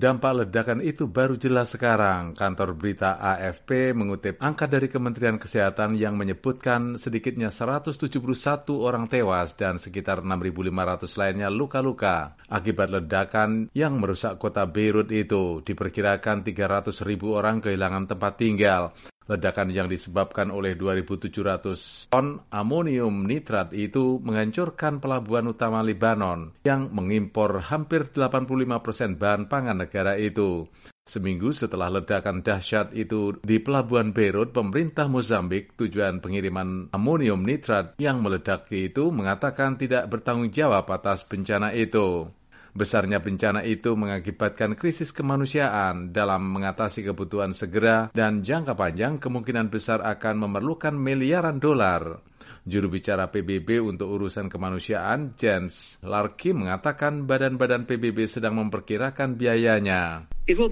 dampak ledakan itu baru jelas sekarang. Kantor berita AFP mengutip angka dari Kementerian Kesehatan yang menyebutkan sedikitnya 171 orang tewas dan sekitar 6.500 lainnya luka-luka akibat ledakan yang merusak kota Beirut itu. Diperkirakan 300.000 orang kehilangan tempat tinggal. Ledakan yang disebabkan oleh 2.700 ton amonium nitrat itu menghancurkan pelabuhan utama Lebanon yang mengimpor hampir 85% bahan pangan negara itu. Seminggu setelah ledakan dahsyat itu di pelabuhan Beirut, pemerintah Mozambik, tujuan pengiriman amonium nitrat yang meledak itu mengatakan tidak bertanggung jawab atas bencana itu. Besarnya bencana itu mengakibatkan krisis kemanusiaan dalam mengatasi kebutuhan segera dan jangka panjang kemungkinan besar akan memerlukan miliaran dolar. Juru bicara PBB untuk urusan kemanusiaan, Jens Larky, mengatakan badan-badan PBB sedang memperkirakan biayanya.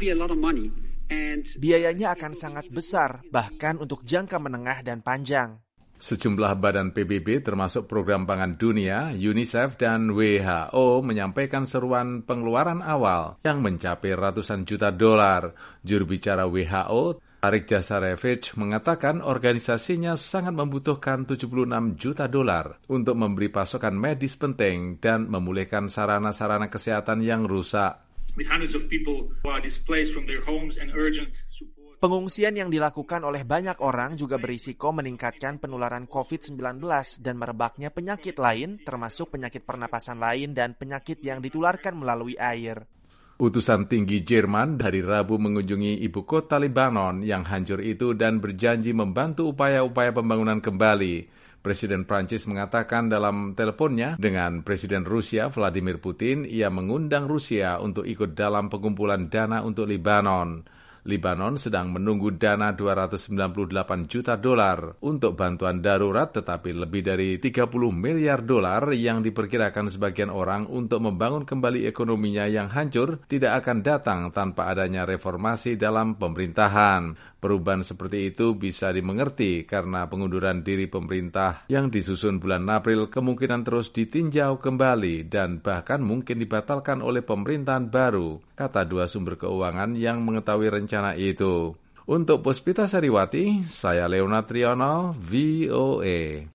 Biayanya akan sangat besar, bahkan untuk jangka menengah dan panjang. Sejumlah badan PBB termasuk Program Pangan Dunia, UNICEF, dan WHO menyampaikan seruan pengeluaran awal yang mencapai ratusan juta dolar. Juru bicara WHO, Tarik Jasarevic, mengatakan organisasinya sangat membutuhkan 76 juta dolar untuk memberi pasokan medis penting dan memulihkan sarana-sarana kesehatan yang rusak. Pengungsian yang dilakukan oleh banyak orang juga berisiko meningkatkan penularan COVID-19 dan merebaknya penyakit lain, termasuk penyakit pernapasan lain dan penyakit yang ditularkan melalui air. Utusan tinggi Jerman hari Rabu mengunjungi ibu kota Lebanon yang hancur itu dan berjanji membantu upaya-upaya pembangunan kembali. Presiden Prancis mengatakan dalam teleponnya dengan Presiden Rusia Vladimir Putin, ia mengundang Rusia untuk ikut dalam pengumpulan dana untuk Lebanon. Lebanon sedang menunggu dana 298 juta dolar untuk bantuan darurat, tetapi lebih dari 30 miliar dolar yang diperkirakan sebagian orang untuk membangun kembali ekonominya yang hancur tidak akan datang tanpa adanya reformasi dalam pemerintahan. Perubahan seperti itu bisa dimengerti karena pengunduran diri pemerintah yang disusun bulan April kemungkinan terus ditinjau kembali dan bahkan mungkin dibatalkan oleh pemerintahan baru, kata dua sumber keuangan yang mengetahui rencana itu. Untuk Puspita Sariwati, saya Leonard Triono, VOA.